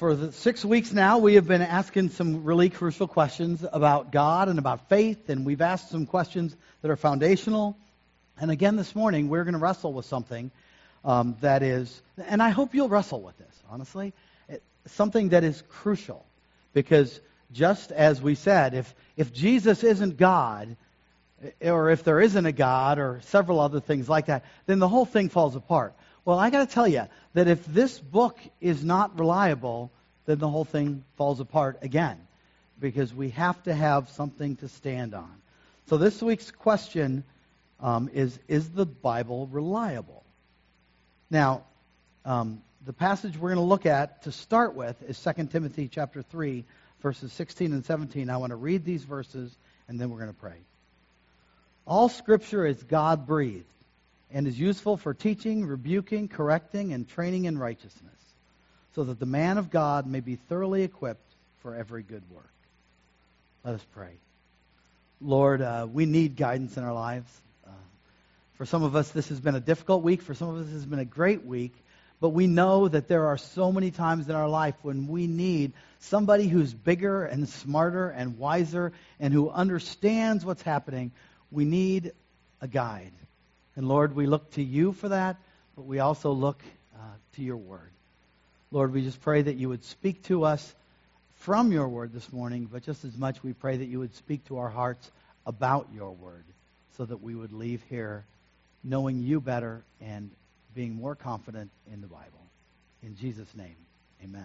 for the 6 weeks now, we have been asking some really crucial questions about God and about faith, and we've asked some questions that are foundational. And again this morning, we're going to wrestle with something that is, and I hope you'll wrestle with this, honestly, something that is crucial. Because just as we said, if Jesus isn't God, or if there isn't a God, or several other things like that, then the whole thing falls apart. Well, I got to tell you that if this book is not reliable, then the whole thing falls apart again, because we have to have something to stand on. So this week's question is the Bible reliable? Now, the passage we're going to look at to start with is 2 Timothy chapter 3, verses 16 and 17. I want to read these verses, and then we're going to pray. All Scripture is God-breathed and is useful for teaching, rebuking, correcting, and training in righteousness, so that the man of God may be thoroughly equipped for every good work. Let us pray. Lord, we need guidance in our lives. For some of us, this has been a difficult week. For some of us, this has been a great week. But we know that there are so many times in our life when we need somebody who's bigger and smarter and wiser and who understands what's happening. We need a guide. And Lord, we look to you for that, but we also look to your word. Lord, we just pray that you would speak to us from your word this morning, but just as much we pray that you would speak to our hearts about your word, so that we would leave here knowing you better and being more confident in the Bible. In Jesus' name, amen.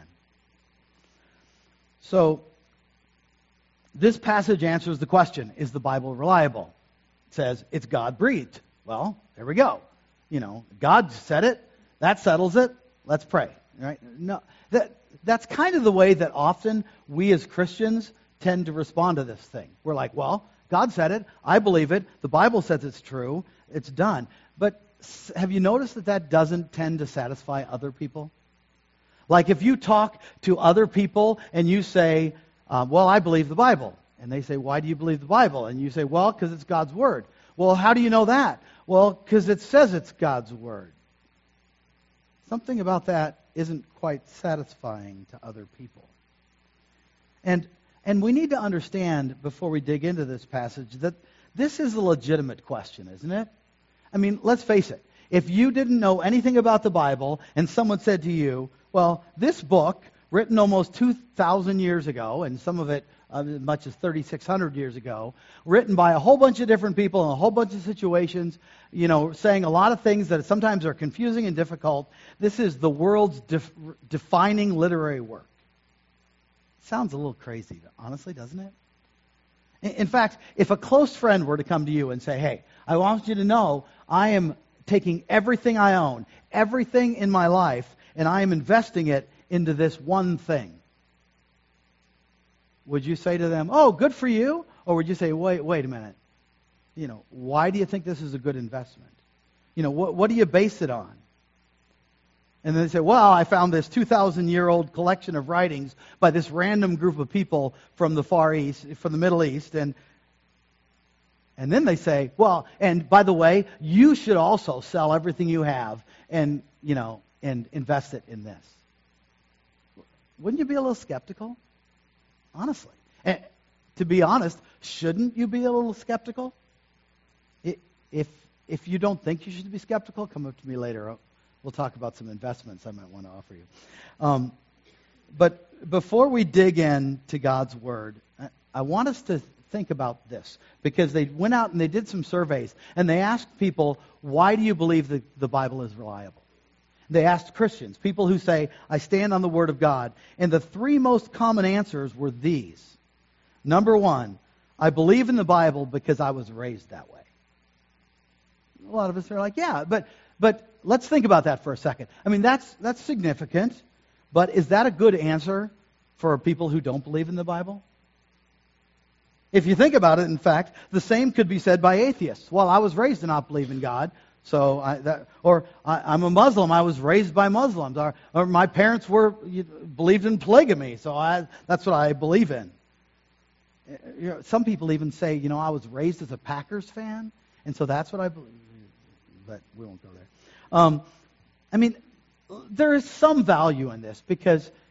So, this passage answers the question, is the Bible reliable? It says it's God-breathed. Well, there we go. You know, God said it. That settles it. Let's pray. Right? No, that's kind of the way that often we as Christians tend to respond to this thing. We're like, well, God said it. I believe it. The Bible says it's true. It's done. But have you noticed that that doesn't tend to satisfy other people? Like if you talk to other people and you say, well, I believe the Bible. And they say, why do you believe the Bible? And you say, well, because it's God's Word. Well, how do you know that? Well, because it says it's God's Word. Something about that isn't quite satisfying to other people. And we need to understand, before we dig into this passage, that this is a legitimate question, isn't it? I mean, let's face it. If you didn't know anything about the Bible and someone said to you, well, this book, written almost 2,000 years ago, and some of it as much as 3,600 years ago, written by a whole bunch of different people in a whole bunch of situations, you know, saying a lot of things that sometimes are confusing and difficult. This is the world's defining literary work. Sounds a little crazy, honestly, doesn't it? In fact, if a close friend were to come to you and say, hey, I want you to know I am taking everything I own, everything in my life, and I am investing it into this one thing, would you say to them, oh, good for you? Or would you say, wait a minute, you know, why do you think this is a good investment? You know, what do you base it on? And then they say, well, I found this 2,000-year-old collection of writings by this random group of people from the Far East, from the Middle East, and then they say, well, and by the way, you should also sell everything you have and, you know, and invest it in this. Wouldn't you be a little skeptical? Honestly. And to be honest, shouldn't you be a little skeptical? If you don't think you should be skeptical, come up to me later. We'll talk about some investments I might want to offer you. But before we dig into God's Word, I want us to think about this, because they went out and they did some surveys, and they asked people, why do you believe the Bible is reliable? They asked Christians, people who say, I stand on the Word of God. And the three most common answers were these. Number one, I believe in the Bible because I was raised that way. A lot of us are like, yeah, but let's think about that for a second. I mean, that's significant, but is that a good answer for people who don't believe in the Bible? If you think about it, in fact, the same could be said by atheists. Well, I was raised to not believe in God, so I'm a Muslim. I was raised by Muslims, or my parents believed in polygamy, so that's what I believe in. You know, some people even say, you know, I was raised as a Packers fan, and so that's what I believe. But we won't go there. I mean, there is some value in this, because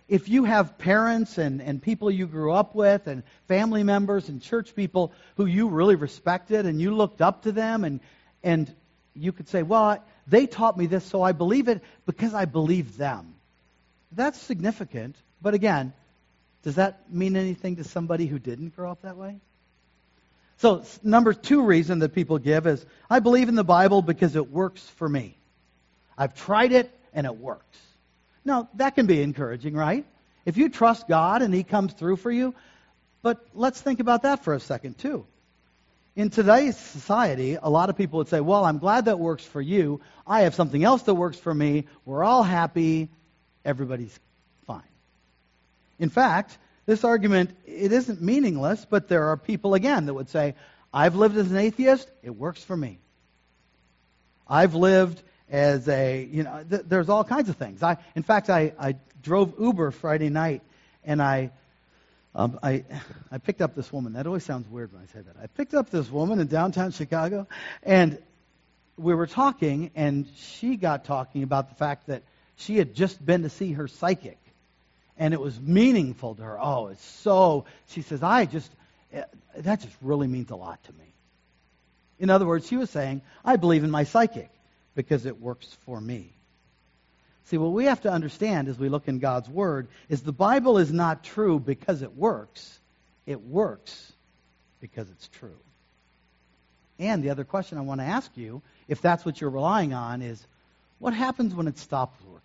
if you have parents and people you grew up with and family members and church people who you really respected and you looked up to them and you could say, well, they taught me this, so I believe it because I believe them. That's significant. But again, does that mean anything to somebody who didn't grow up that way? So number 2 reason that people give is, I believe in the Bible because it works for me. I've tried it and it works. Now, that can be encouraging, right? If you trust God and He comes through for you, but let's think about that for a second too. In today's society, a lot of people would say, well, I'm glad that works for you. I have something else that works for me. We're all happy. Everybody's fine. In fact, this argument, it isn't meaningless, but there are people, again, that would say, I've lived as an atheist. It works for me. I've lived as there's all kinds of things. In fact, I drove Uber Friday night, and I picked up this woman. That always sounds weird when I say that. I picked up this woman in downtown Chicago, and we were talking, and she got talking about the fact that she had just been to see her psychic, and it was meaningful to her. Oh, it's so, she says, that just really means a lot to me. In other words, she was saying, I believe in my psychic because it works for me. See, what we have to understand as we look in God's Word is the Bible is not true because it works. It works because it's true. And the other question I want to ask you, if that's what you're relying on, is what happens when it stops working?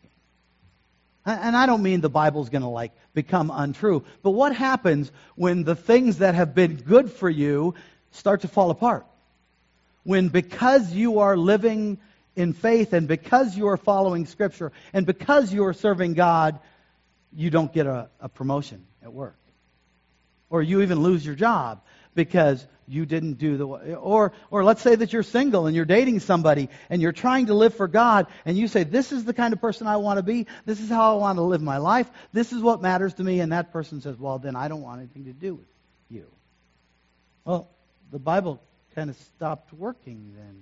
And I don't mean the Bible's going to become untrue, but what happens when the things that have been good for you start to fall apart? When because you are living in faith and because you are following Scripture and because you are serving God, you don't get a promotion at work. Or you even lose your job because you didn't do or let's say that you're single and you're dating somebody and you're trying to live for God and you say, this is the kind of person I want to be, this is how I want to live my life, this is what matters to me, and that person says, well, then I don't want anything to do with you. Well, the Bible kind of stopped working then.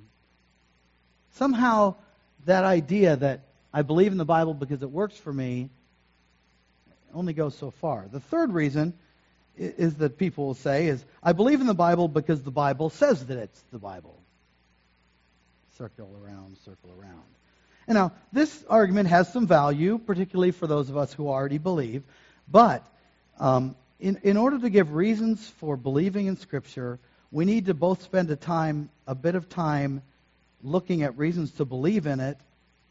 Somehow that idea that I believe in the Bible because it works for me only goes so far. The third reason is that people will say is, I believe in the Bible because the Bible says that it's the Bible. Circle around, circle around. And now, this argument has some value, particularly for those of us who already believe, but in order to give reasons for believing in Scripture, we need to both spend a bit of time looking at reasons to believe in it,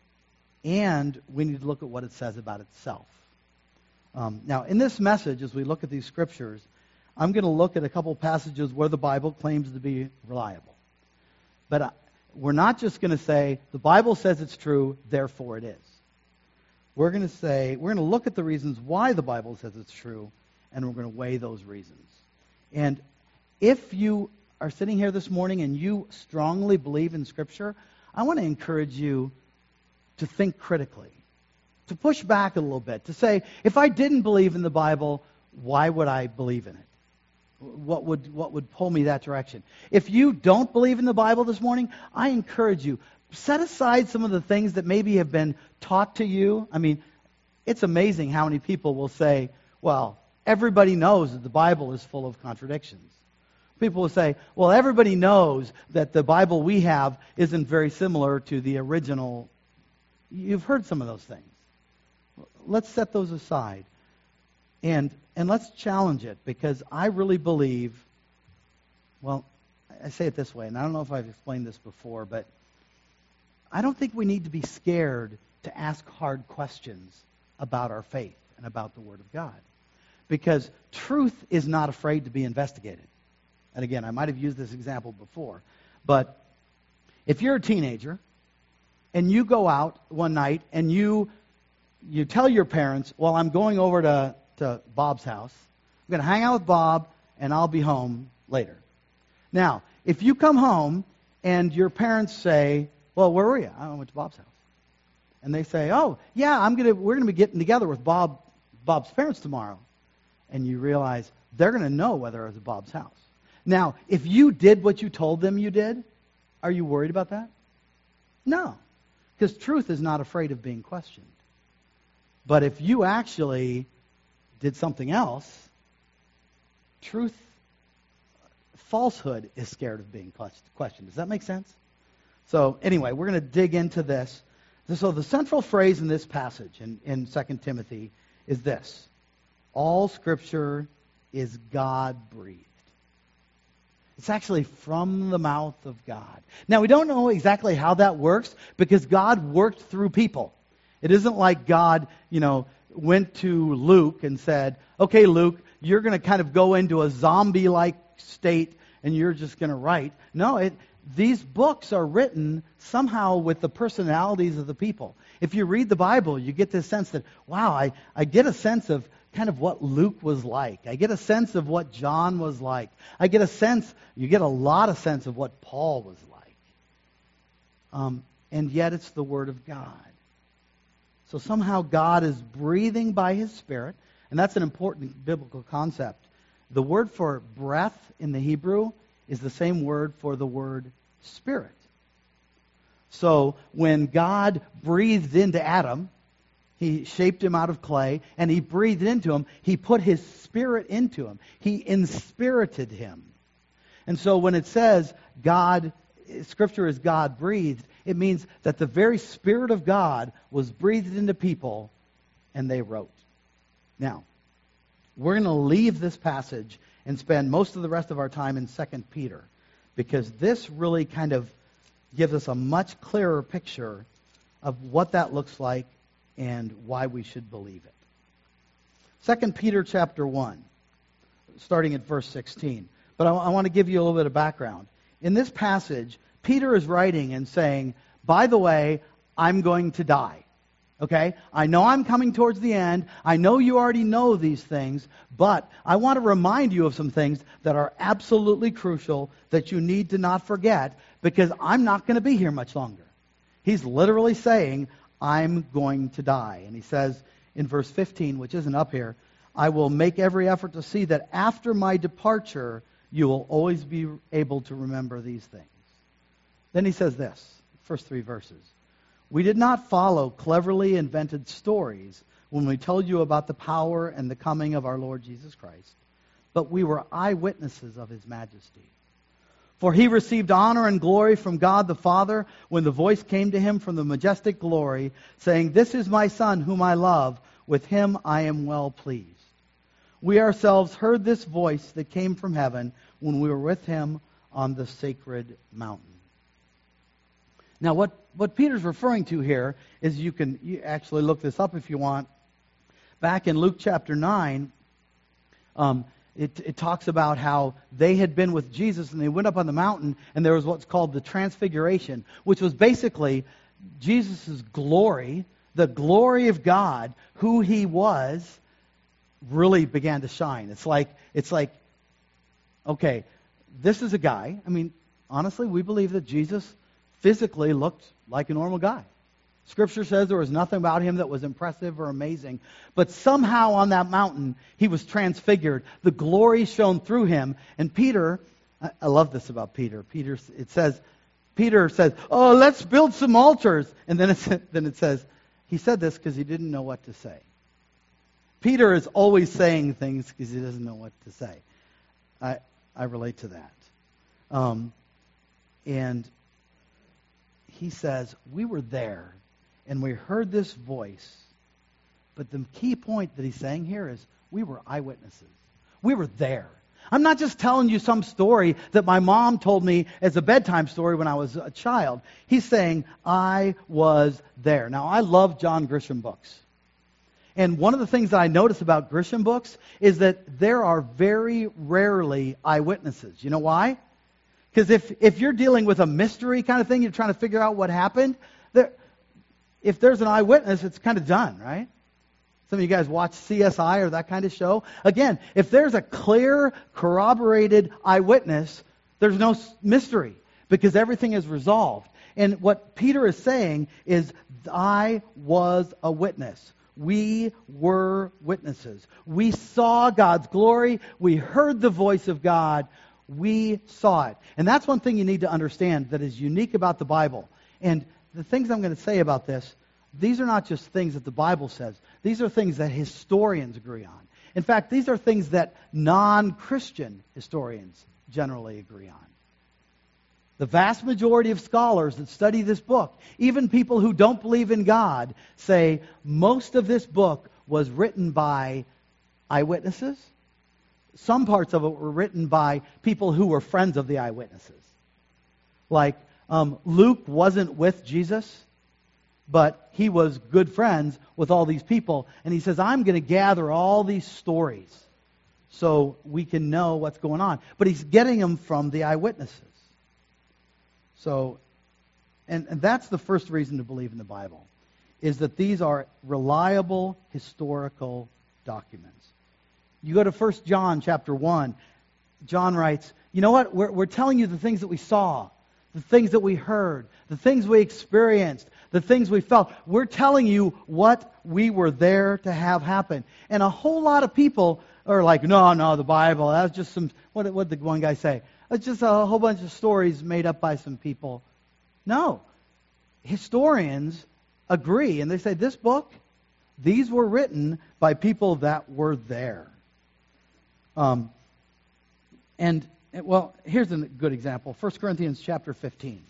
and we need to look at what it says about itself. Now, in this message, as we look at these Scriptures, I'm going to look at a couple passages where the Bible claims to be reliable. But we're not just going to say, the Bible says it's true, therefore it is. We're going to look at the reasons why the Bible says it's true, and we're going to weigh those reasons. And if you are sitting here this morning and you strongly believe in Scripture, I want to encourage you to think critically, to push back a little bit, to say, if I didn't believe in the Bible, why would I believe in it? What would pull me that direction? If you don't believe in the Bible this morning, I encourage you, set aside some of the things that maybe have been taught to you. I mean, it's amazing how many people will say, well, everybody knows that the Bible is full of contradictions. People will say, well, everybody knows that the Bible we have isn't very similar to the original. You've heard some of those things. Let's set those aside. And let's challenge it, because I really believe, well, I say it this way, and I don't know if I've explained this before, but I don't think we need to be scared to ask hard questions about our faith and about the Word of God. Because truth is not afraid to be investigated. And again, I might have used this example before, but if you're a teenager and you go out one night and you tell your parents, well, I'm going over to Bob's house. I'm going to hang out with Bob, and I'll be home later. Now, if you come home and your parents say, well, where were you? I went to Bob's house. And they say, oh, yeah, we're going to be getting together with Bob's parents tomorrow. And you realize they're going to know whether it was at Bob's house. Now, if you did what you told them you did, are you worried about that? No, because truth is not afraid of being questioned. But if you actually did something else, falsehood is scared of being questioned. Does that make sense? So anyway, we're going to dig into this. So the central phrase in this passage in 2 Timothy is this: all Scripture is God-breathed. It's actually from the mouth of God. Now, we don't know exactly how that works because God worked through people. It isn't like God, went to Luke and said, okay, Luke, you're going to kind of go into a zombie-like state and you're just going to write. No, these books are written somehow with the personalities of the people. If you read the Bible, you get this sense that, wow, I get a sense of kind of what Luke was like. I get a sense of what John was like. You get a lot of sense of what Paul was like. And yet it's the Word of God. So somehow God is breathing by His Spirit, and that's an important biblical concept. The word for breath in the Hebrew is the same word for the word spirit. So when God breathed into Adam, He shaped him out of clay, and He breathed into him. He put His Spirit into him. He inspirited him. And so when it says Scripture is God-breathed, it means that the very Spirit of God was breathed into people, and they wrote. Now, we're going to leave this passage and spend most of the rest of our time in 2 Peter, because this really kind of gives us a much clearer picture of what that looks like and why we should believe it. 2 Peter chapter 1, starting at verse 16. But I want to give you a little bit of background. In this passage, Peter is writing and saying, by the way, I'm going to die. Okay? I know I'm coming towards the end. I know you already know these things, but I want to remind you of some things that are absolutely crucial that you need to not forget, because I'm not going to be here much longer. He's literally saying, I'm going to die. And he says in verse 15, which isn't up here, I will make every effort to see that after my departure, you will always be able to remember these things. Then he says this, first 3 verses. We did not follow cleverly invented stories when we told you about the power and the coming of our Lord Jesus Christ, but we were eyewitnesses of His majesty. For He received honor and glory from God the Father when the voice came to Him from the majestic glory, saying, This is my Son whom I love. With Him I am well pleased. We ourselves heard this voice that came from heaven when we were with Him on the sacred mountain. Now, what Peter's referring to here is, you actually look this up if you want. Back in Luke chapter 9, it talks about how they had been with Jesus and they went up on the mountain, and there was what's called the Transfiguration, which was basically Jesus' glory, the glory of God, who He was, really began to shine. It's like, okay, this is a guy. I mean, honestly, we believe that Jesus physically looked like a normal guy. Scripture says there was nothing about Him that was impressive or amazing. But somehow on that mountain, He was transfigured. The glory shone through Him. And Peter, I love this about Peter. Peter says, oh, let's build some altars. And then it says, he said this because he didn't know what to say. Peter is always saying things because he doesn't know what to say. I relate to that. And he says, we were there, and we heard this voice. But the key point that he's saying here is, we were eyewitnesses. We were there. I'm not just telling you some story that my mom told me as a bedtime story when I was a child. He's saying, I was there. Now, I love John Grisham books. And one of the things that I notice about Grisham books is that there are very rarely eyewitnesses. You know why? Because if you're dealing with a mystery kind of thing, you're trying to figure out what happened, if there's an eyewitness, it's kind of done, right? Some of you guys watch CSI or that kind of show. Again, if there's a clear, corroborated eyewitness, there's no mystery because everything is resolved. And what Peter is saying is, I was a witness. We were witnesses. We saw God's glory. We heard the voice of God. We saw it. And that's one thing you need to understand that is unique about the Bible. And the things I'm going to say about this, these are not just things that the Bible says. These are things that historians agree on. In fact, these are things that non-Christian historians generally agree on. The vast majority of scholars that study this book, even people who don't believe in God, say most of this book was written by eyewitnesses. Some parts of it were written by people who were friends of the eyewitnesses. Like Luke wasn't with Jesus, but he was good friends with all these people. And he says, I'm going to gather all these stories so we can know what's going on. But he's getting them from the eyewitnesses. So, and that's the first reason to believe in the Bible, is that these are reliable historical documents. You go to 1 John chapter 1, John writes, you know what, we're telling you the things that we saw, the things that we heard, the things we experienced, the things we felt. We're telling you what we were there to have happen. And a whole lot of people are like, no, the Bible, that's just some, what did the one guy say? It's just a whole bunch of stories made up by some people. No. Historians agree, and they say this book, these were written by people that were there. Well, here's a good example. 1 Corinthians chapter 15.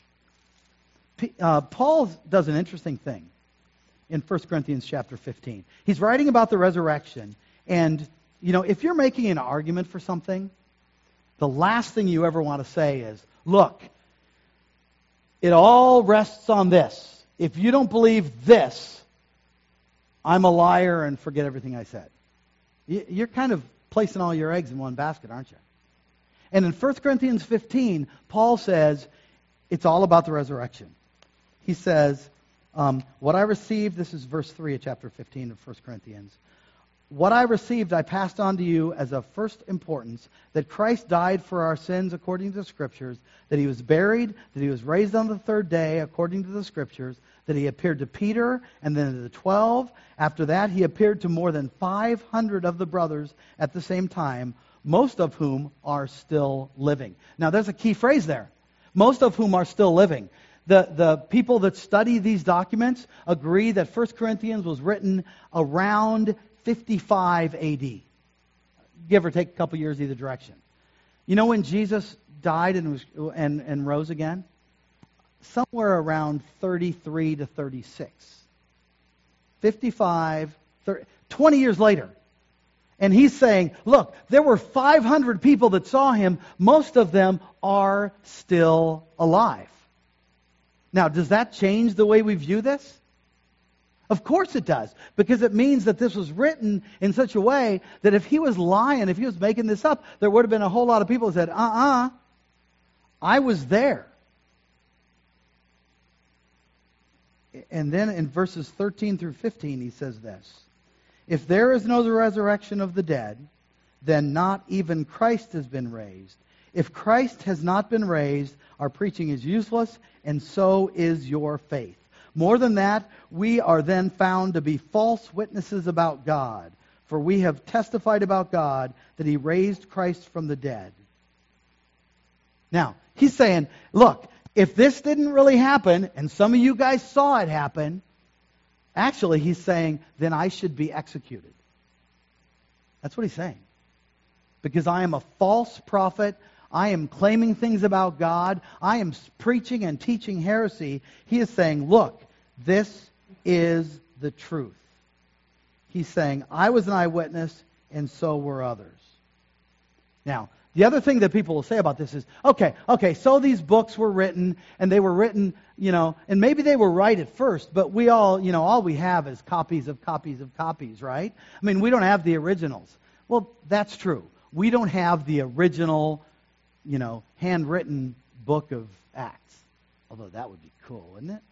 Paul does an interesting thing in 1 Corinthians chapter 15. He's writing about the resurrection, and, if you're making an argument for something, the last thing you ever want to say is, look, it all rests on this. If you don't believe this, I'm a liar and forget everything I said. You're kind of placing all your eggs in one basket, aren't you? And in 1 Corinthians 15, Paul says it's all about the resurrection. He says, what I received, this is verse 3 of chapter 15 of 1 Corinthians, what I received I passed on to you as of first importance, that Christ died for our sins according to the Scriptures, that he was buried, that he was raised on the third day according to the Scriptures, that he appeared to Peter and then to the 12. After that, he appeared to more than 500 of the brothers at the same time, most of whom are still living. Now, there's a key phrase there. Most of whom are still living. The people that study these documents agree that 1 Corinthians was written around 55 A.D., give or take a couple years either direction. You know when Jesus died and rose again? Somewhere around 33 to 36. 20 years later. And he's saying, look, there were 500 people that saw him. Most of them are still alive. Now, does that change the way we view this? Of course it does, because it means that this was written in such a way that if he was lying, if he was making this up, there would have been a whole lot of people who said, I was there. And then in verses 13 through 15, he says this, if there is no resurrection of the dead, then not even Christ has been raised. If Christ has not been raised, our preaching is useless, and so is your faith. More than that, we are then found to be false witnesses about God, for we have testified about God that he raised Christ from the dead. Now, he's saying, look, if this didn't really happen, and some of you guys saw it happen, actually, he's saying, then I should be executed. That's what he's saying. Because I am a false prophet. I am claiming things about God. I am preaching and teaching heresy. He is saying, look, this is the truth. He's saying, I was an eyewitness, and so were others. Now, the other thing that people will say about this is, okay, so these books were written, and they were written, and maybe they were right at first, but we all, all we have is copies of copies of copies, right? I mean, we don't have the originals. Well, that's true. We don't have the original, handwritten book of Acts. Although that would be cool, wouldn't it?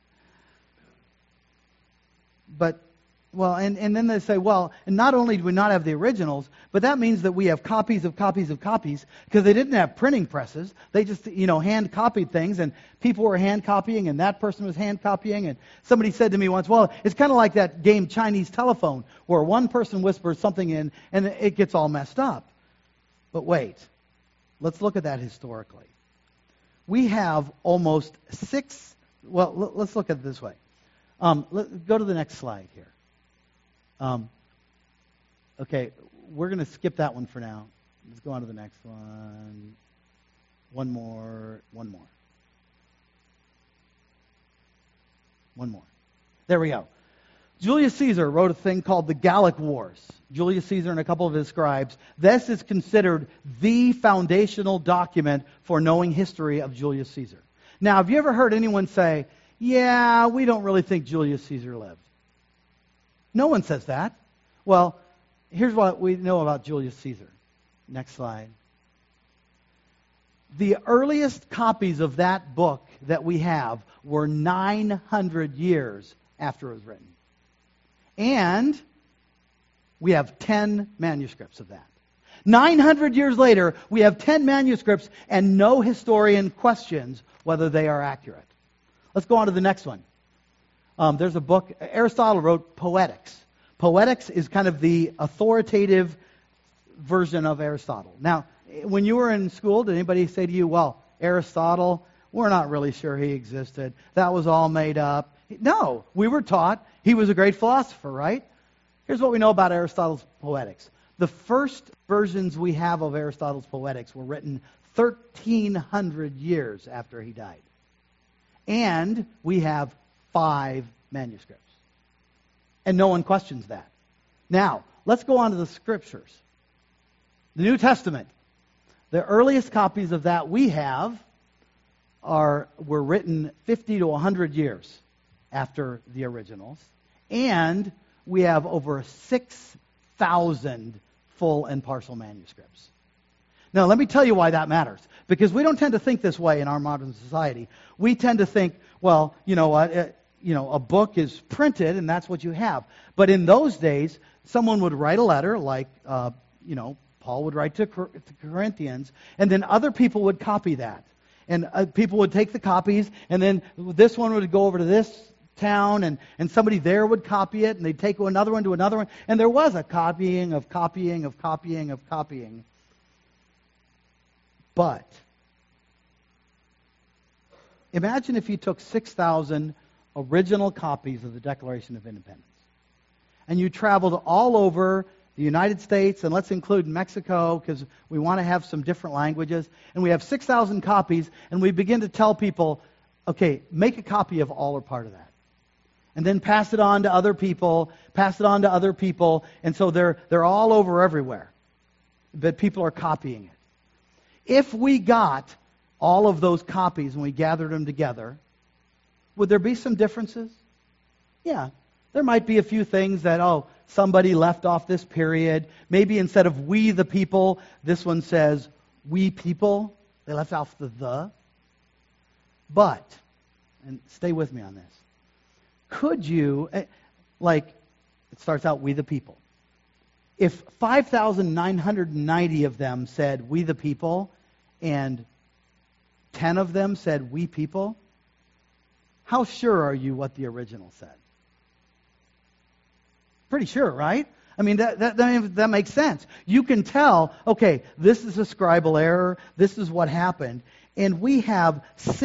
But, and then they say, and not only do we not have the originals, but that means that we have copies of copies of copies, because they didn't have printing presses. They just, hand copied things, and people were hand copying, and that person was hand copying, and somebody said to me once, it's kind of like that game Chinese telephone, where one person whispers something in, and it gets all messed up. But wait, let's look at that historically. We have almost let's look at it this way. Go to the next slide here. Okay, we're going to skip that one for now. Let's go on to the next one. One more. There we go. Julius Caesar wrote a thing called the Gallic Wars. Julius Caesar and a couple of his scribes. This is considered the foundational document for knowing history of Julius Caesar. Now, have you ever heard anyone say, yeah, we don't really think Julius Caesar lived? No one says that. Well, here's what we know about Julius Caesar. Next slide. The earliest copies of that book that we have were 900 years after it was written. And we have 10 manuscripts of that. 900 years later, we have 10 manuscripts and no historian questions whether they are accurate. Let's go on to the next one. There's a book, Aristotle wrote Poetics. Poetics is kind of the authoritative version of Aristotle. Now, when you were in school, did anybody say to you, well, Aristotle, we're not really sure he existed. That was all made up. No, we were taught he was a great philosopher, right? Here's what we know about Aristotle's Poetics. The first versions we have of Aristotle's Poetics were written 1,300 years after he died. And we have 5 manuscripts. And no one questions that. Now, let's go on to the Scriptures. The New Testament. The earliest copies of that we have were written 50 to 100 years after the originals. And we have over 6,000 full and partial manuscripts. Now, let me tell you why that matters. Because we don't tend to think this way in our modern society. We tend to think, well, you know what, a book is printed and that's what you have. But in those days, someone would write a letter like, Paul would write to Corinthians, and then other people would copy that. And people would take the copies, and then this one would go over to this town, and somebody there would copy it, and they'd take another one to another one, and there was a copying of copying of copying of copying. But imagine if you took 6,000 original copies of the Declaration of Independence, and you traveled all over the United States, and let's include Mexico because we want to have some different languages, and we have 6,000 copies, and we begin to tell people, okay, make a copy of all or part of that. And then pass it on to other people, and so they're all over everywhere. But people are copying it. If we got all of those copies and we gathered them together, would there be some differences? Yeah. There might be a few things that, somebody left off this period. Maybe instead of we the people, this one says we people. They left off the. But, and stay with me on this, could you, it starts out we the people. If 5,990 of them said we the people and 10 of them said we people, how sure are you what the original said? Pretty sure, right? I mean, that makes sense. You can tell, okay, this is a scribal error, this is what happened, and we have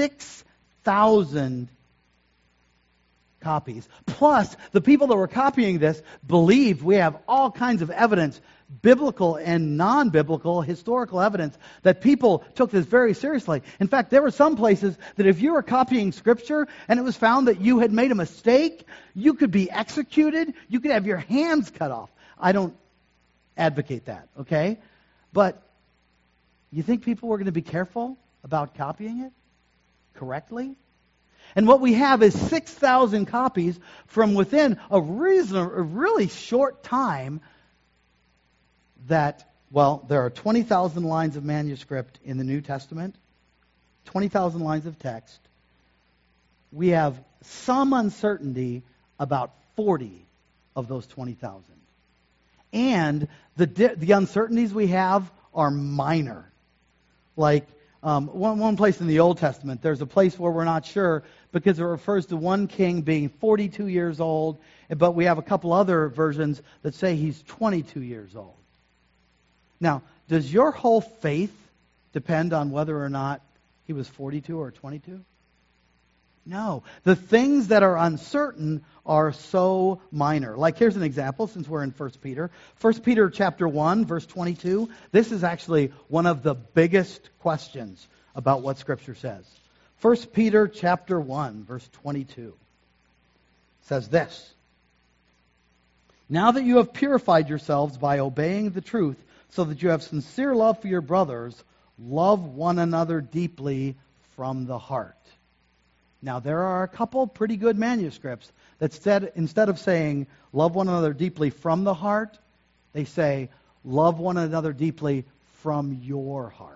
6,000 copies. Plus, the people that were copying this believed we have all kinds of evidence, biblical and non-biblical historical evidence, that people took this very seriously. In fact, there were some places that if you were copying Scripture and it was found that you had made a mistake, you could be executed, you could have your hands cut off. I don't advocate that, okay? But you think people were going to be careful about copying it correctly? And what we have is 6,000 copies from within a really short time that, there are 20,000 lines of manuscript in the New Testament, 20,000 lines of text. We have some uncertainty about 40 of those 20,000. And the uncertainties we have are minor. Like one place in the Old Testament, there's a place where we're not sure because it refers to one king being 42 years old, but we have a couple other versions that say he's 22 years old. Now, does your whole faith depend on whether or not he was 42 or 22? No. The things that are uncertain are so minor. Like, here's an example, since we're in 1 Peter. 1 Peter chapter 1, verse 22. This is actually one of the biggest questions about what Scripture says. 1 Peter chapter 1, verse 22 says this. Now that you have purified yourselves by obeying the truth, so that you have sincere love for your brothers, love one another deeply from the heart. Now, there are a couple pretty good manuscripts that said, instead of saying love one another deeply from the heart, they say love one another deeply from your heart.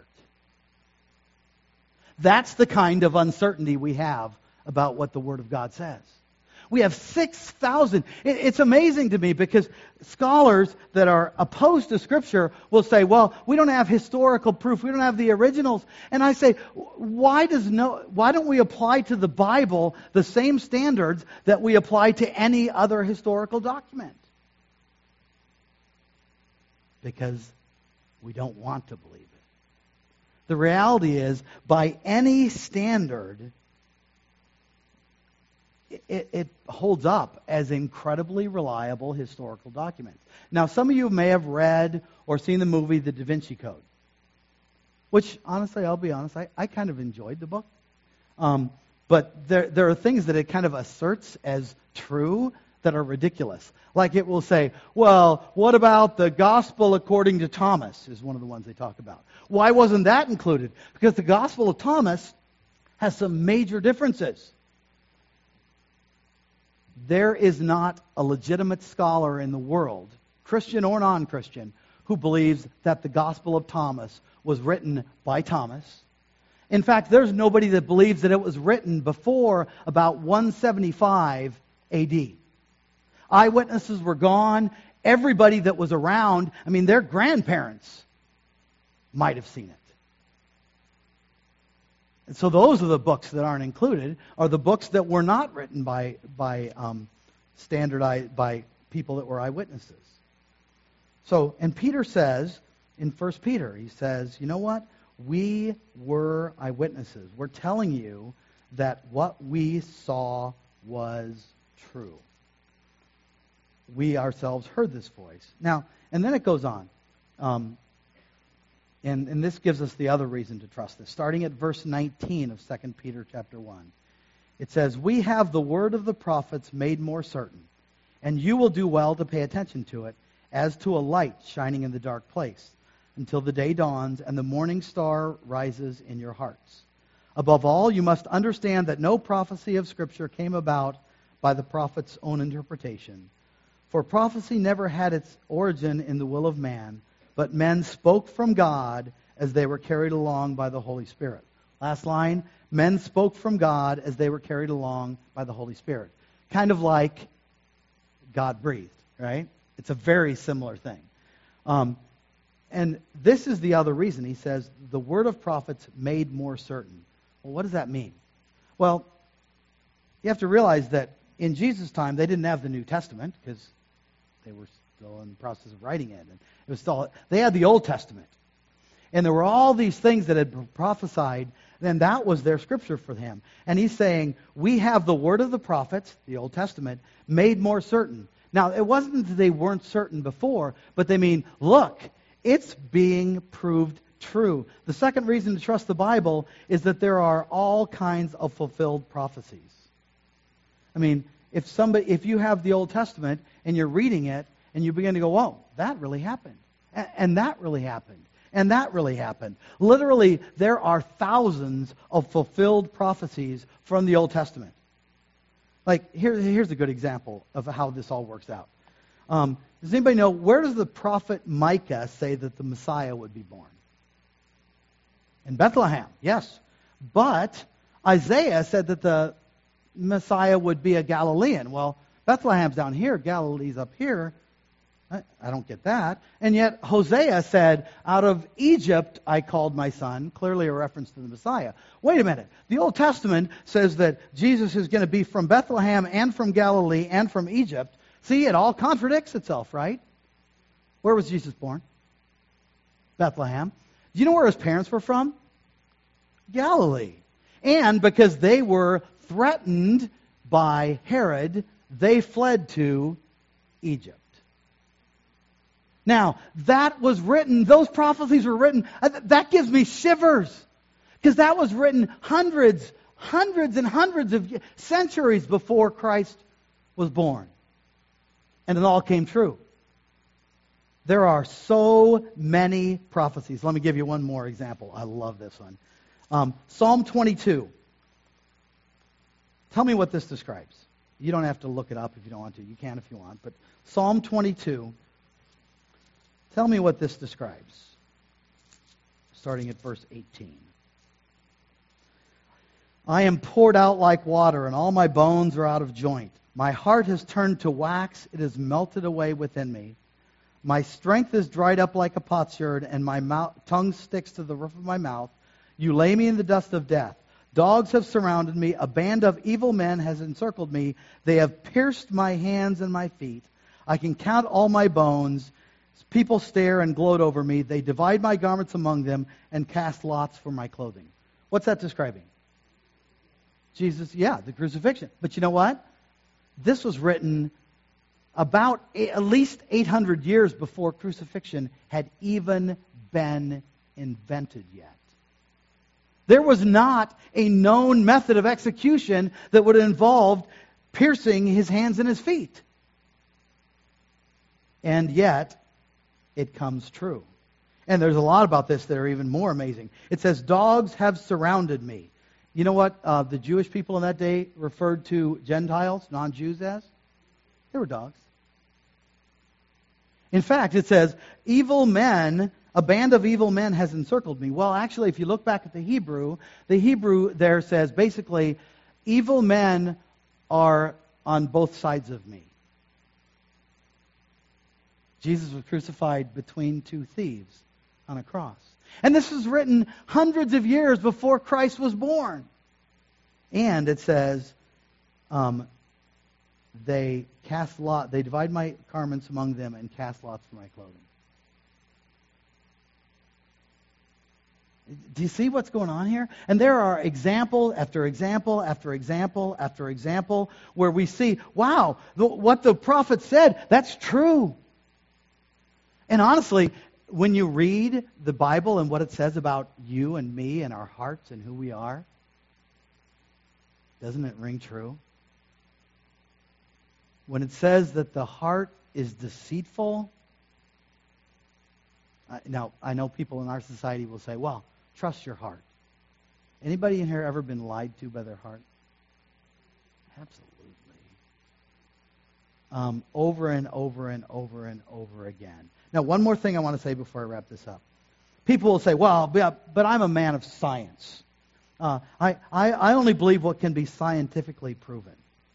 That's the kind of uncertainty we have about what the Word of God says. We have 6,000. It's amazing to me because scholars that are opposed to Scripture will say, well, we don't have historical proof. We don't have the originals. And I say, why don't we apply to the Bible the same standards that we apply to any other historical document? Because we don't want to believe it. The reality is, by any standard, it holds up as incredibly reliable historical documents. Now, some of you may have read or seen the movie The Da Vinci Code, which, honestly, I'll be honest, I kind of enjoyed the book. But there are things that it kind of asserts as true that are ridiculous. Like it will say, well, what about the Gospel according to Thomas is one of the ones they talk about. Why wasn't that included? Because the Gospel of Thomas has some major differences. There is not a legitimate scholar in the world, Christian or non-Christian, who believes that the Gospel of Thomas was written by Thomas. In fact, there's nobody that believes that it was written before about 175 AD. Eyewitnesses were gone. Everybody that was around, their grandparents might have seen it. And so those are the books that aren't included, are the books that were not written by standardized by people that were eyewitnesses. So, and Peter says in 1 Peter, he says, you know what? We were eyewitnesses. We're telling you that what we saw was true. We ourselves heard this voice. Now, and then it goes on. And this gives us the other reason to trust this. Starting at verse 19 of 2 Peter chapter 1. It says, we have the word of the prophets made more certain, and you will do well to pay attention to it, as to a light shining in the dark place, until the day dawns and the morning star rises in your hearts. Above all, you must understand that no prophecy of Scripture came about by the prophet's own interpretation. For prophecy never had its origin in the will of man, but men spoke from God as they were carried along by the Holy Spirit. Last line, men spoke from God as they were carried along by the Holy Spirit. Kind of like God breathed, right? It's a very similar thing. And this is the other reason. He says, the word of prophets made more certain. Well, what does that mean? Well, you have to realize that in Jesus' time, they didn't have the New Testament because they were still in the process of writing it. And it was still, they had the Old Testament. And there were all these things that had been prophesied, then that was their scripture for him. And he's saying, we have the word of the prophets, the Old Testament, made more certain. Now, it wasn't that they weren't certain before, but they mean, look, it's being proved true. The second reason to trust the Bible is that there are all kinds of fulfilled prophecies. If you have the Old Testament and you're reading it and you begin to go, whoa, that really happened. And that really happened. And that really happened. Literally, there are thousands of fulfilled prophecies from the Old Testament. Like, here's a good example of how this all works out. Does anybody know, where does the prophet Micah say that the Messiah would be born? In Bethlehem, yes. But Isaiah said that the Messiah would be a Galilean. Well, Bethlehem's down here, Galilee's up here. I don't get that. And yet Hosea said, out of Egypt I called my son, clearly a reference to the Messiah. Wait a minute. The Old Testament says that Jesus is going to be from Bethlehem and from Galilee and from Egypt. See, it all contradicts itself, right? Where was Jesus born? Bethlehem. Do you know where his parents were from? Galilee. And because they were threatened by Herod, they fled to Egypt. Now, that was written, those prophecies were written, that gives me shivers. Because that was written hundreds and hundreds of centuries before Christ was born. And it all came true. There are so many prophecies. Let me give you one more example. I love this one. Psalm 22. Tell me what this describes. You don't have to look it up if you don't want to. You can if you want. But Psalm 22. Tell me what this describes. Starting at verse 18. I am poured out like water, and all my bones are out of joint. My heart has turned to wax. It has melted away within me. My strength is dried up like a potsherd, and my tongue sticks to the roof of my mouth. You lay me in the dust of death. Dogs have surrounded me. A band of evil men has encircled me. They have pierced my hands and my feet. I can count all my bones. People stare and gloat over me. They divide my garments among them and cast lots for my clothing. What's that describing? Jesus, the crucifixion. But you know what? This was written about at least 800 years before crucifixion had even been invented yet. There was not a known method of execution that would have involved piercing his hands and his feet. And yet, it comes true. And there's a lot about this that are even more amazing. It says, dogs have surrounded me. You know what the Jewish people in that day referred to Gentiles, non-Jews, as? They were dogs. In fact, it says, evil men, a band of evil men has encircled me. Well, actually, if you look back at the Hebrew there says, basically, evil men are on both sides of me. Jesus was crucified between two thieves on a cross. And this was written hundreds of years before Christ was born. And it says, they divide my garments among them and cast lots for my clothing. Do you see what's going on here? And there are example after example after example after example where we see, wow, what the prophet said, that's true. And honestly, when you read the Bible and what it says about you and me and our hearts and who we are, doesn't it ring true? When it says that the heart is deceitful, now I know people in our society will say, well, trust your heart. Anybody in here ever been lied to by their heart? Absolutely. Over and over and over and over again. Now, one more thing I want to say before I wrap this up. People will say, well, but I'm a man of science. I only believe what can be scientifically proven.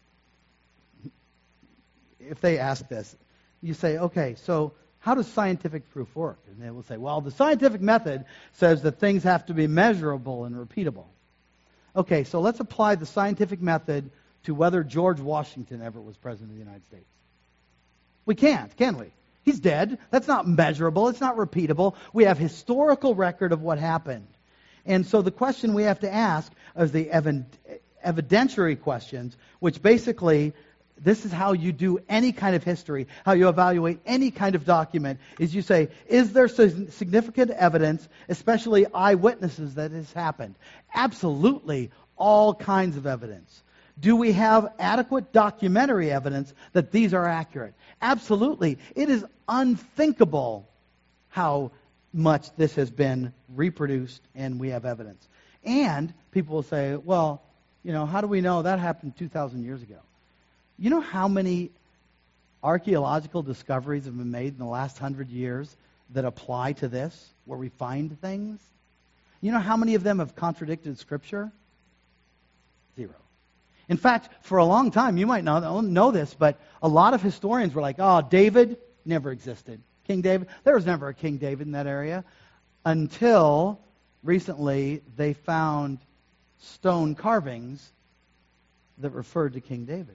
If they ask this, you say, okay, so how does scientific proof work? And they will say, well, the scientific method says that things have to be measurable and repeatable. Okay, so let's apply the scientific method to whether George Washington ever was president of the United States. We can't, can we? He's dead. That's not measurable. It's not repeatable. We have historical record of what happened. And so the question we have to ask is the evidentiary questions, which basically, this is how you do any kind of history, how you evaluate any kind of document, is you say, is there significant evidence, especially eyewitnesses, that has happened? Absolutely, all kinds of evidence. Do we have adequate documentary evidence that these are accurate? Absolutely. It is unthinkable how much this has been reproduced and we have evidence. And people will say, well, how do we know that happened 2,000 years ago? You know how many archaeological discoveries have been made in the last 100 years that apply to this, where we find things? You know how many of them have contradicted Scripture? 0. In fact, for a long time, you might not know this, but a lot of historians were like, oh, David never existed. King David, there was never a King David in that area. Until recently, they found stone carvings that referred to King David.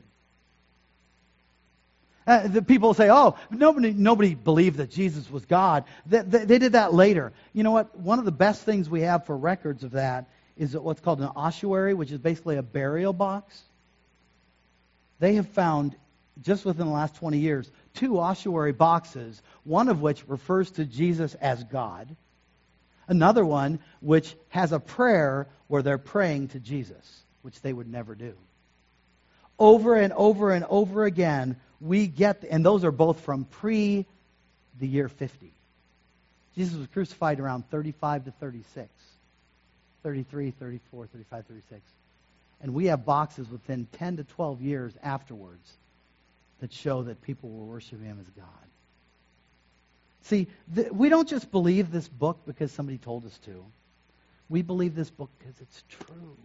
The people say, oh, nobody believed that Jesus was God. They did that later. You know what? One of the best things we have for records of that is what's called an ossuary, which is basically a burial box. They have found, just within the last 20 years, 2 ossuary boxes, one of which refers to Jesus as God, another one which has a prayer where they're praying to Jesus, which they would never do. Over and over and over again, we get, and those are both from pre the year 50. Jesus was crucified around 35 to 36. 33, 34, 35, 36. And we have boxes within 10 to 12 years afterwards that show that people were worshiping him as God. See, we don't just believe this book because somebody told us to. We believe this book because it's true.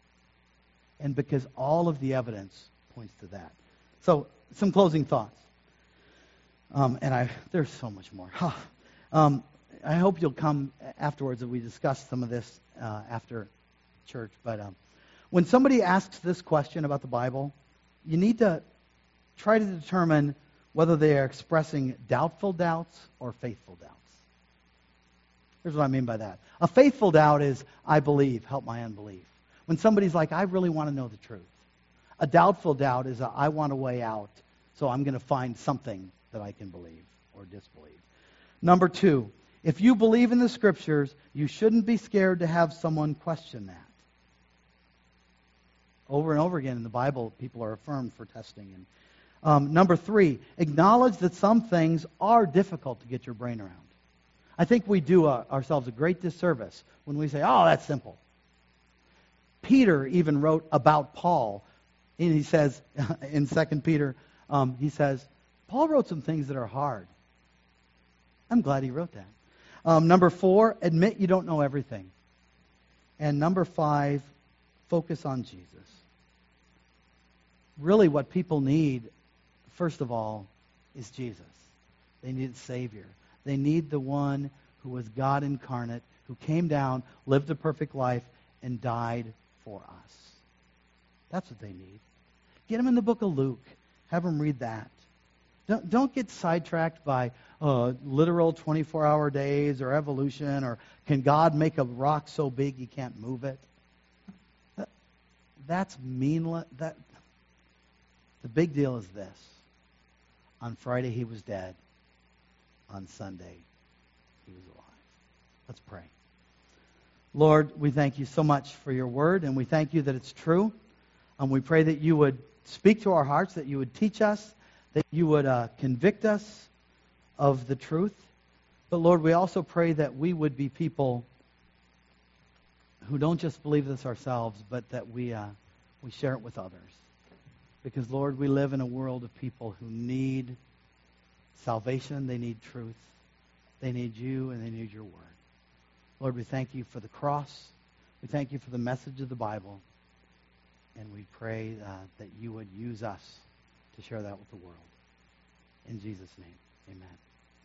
And because all of the evidence points to that. So, some closing thoughts. There's so much more. I hope you'll come afterwards and we discuss some of this after church. But when somebody asks this question about the Bible, you need to try to determine whether they are expressing doubtful doubts or faithful doubts. Here's what I mean by that. A faithful doubt is, I believe, help my unbelief. When somebody's like, I really want to know the truth. A doubtful doubt is, I want a way out, so I'm going to find something that I can believe or disbelieve. Number 2, if you believe in the Scriptures, you shouldn't be scared to have someone question that. Over and over again in the Bible, people are affirmed for testing. And number 3, acknowledge that some things are difficult to get your brain around. I think we do ourselves a great disservice when we say, oh, that's simple. Peter even wrote about Paul. And he says, in 2 Peter, he says, Paul wrote some things that are hard. I'm glad he wrote that. Number 4, admit you don't know everything. And number 5, focus on Jesus. Really what people need, first of all, is Jesus. They need a Savior. They need the one who was God incarnate, who came down, lived a perfect life, and died for us. That's what they need. Get them in the book of Luke. Have them read that. Don't get sidetracked by literal 24-hour days or evolution or can God make a rock so big you can't move it. That's meaningless. The big deal is this. On Friday he was dead. On Sunday he was alive. Let's pray. Lord, we thank you so much for your word, and we thank you that it's true. And we pray that you would speak to our hearts, that you would teach us, that you would convict us of the truth. But Lord, we also pray that we would be people who don't just believe this ourselves, but that we share it with others. Because, Lord, we live in a world of people who need salvation, they need truth, they need you, and they need your word. Lord, we thank you for the cross. We thank you for the message of the Bible. And we pray that you would use us to share that with the world. In Jesus' name, amen.